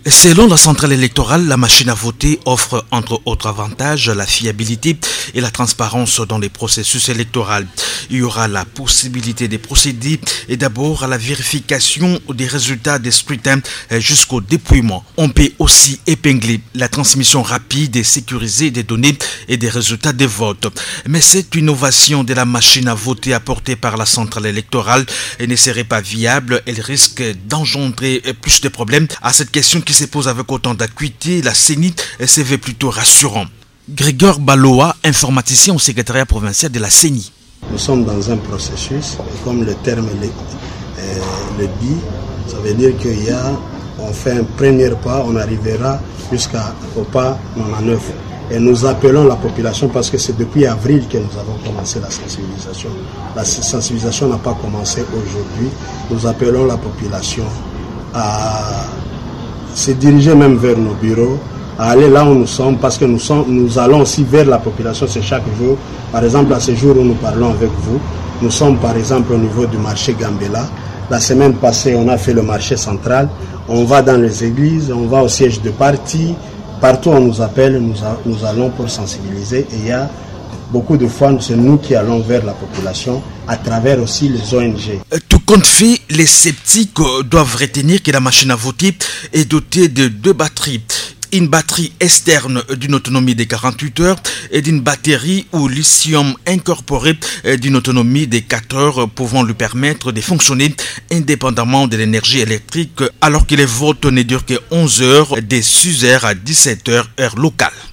Selon la centrale électorale, la machine à voter offre entre autres avantages la fiabilité et la transparence dans les processus électoraux. Il y aura la possibilité de procéder et d'abord à la vérification des résultats des scrutins jusqu'au dépouillement. On peut aussi épingler la transmission rapide et sécurisée des données et des résultats des votes. Mais cette innovation de la machine à voter apportée par la centrale électorale ne serait pas viable. Elle risque d'engendrer plus de problèmes. À cette question qui se pose avec autant d'acuité, la CENI se veut plutôt rassurant. Grégoire Baloa, informaticien au secrétariat provincial de la CENI. Nous sommes dans un processus, et comme le terme le dit, ça veut dire qu'on fait un premier pas, on arrivera jusqu'au pas 99. Et nous appelons la population, parce que c'est depuis avril que nous avons commencé la sensibilisation. La sensibilisation n'a pas commencé aujourd'hui. Nous appelons la population à se diriger même vers nos bureaux, à aller là où nous sommes, parce que nous allons aussi vers la population, c'est chaque jour. Par exemple, à ce jour où nous parlons avec vous, nous sommes par exemple au niveau du marché Gambela. La semaine passée, on a fait le marché central. On va dans les églises, on va au siège de parti. Partout où on nous appelle, nous allons pour sensibiliser. Et il y a beaucoup de fois, c'est nous qui allons vers la population à travers aussi les ONG. Tout compte fait, les sceptiques doivent retenir que la machine à voter est dotée de 2 batteries. Une batterie externe d'une autonomie de 48 heures et d'une batterie au lithium incorporé d'une autonomie de 4 heures pouvant lui permettre de fonctionner indépendamment de l'énergie électrique alors que les votes ne durent que 11 heures de 6 heures à 17 heures heure locale.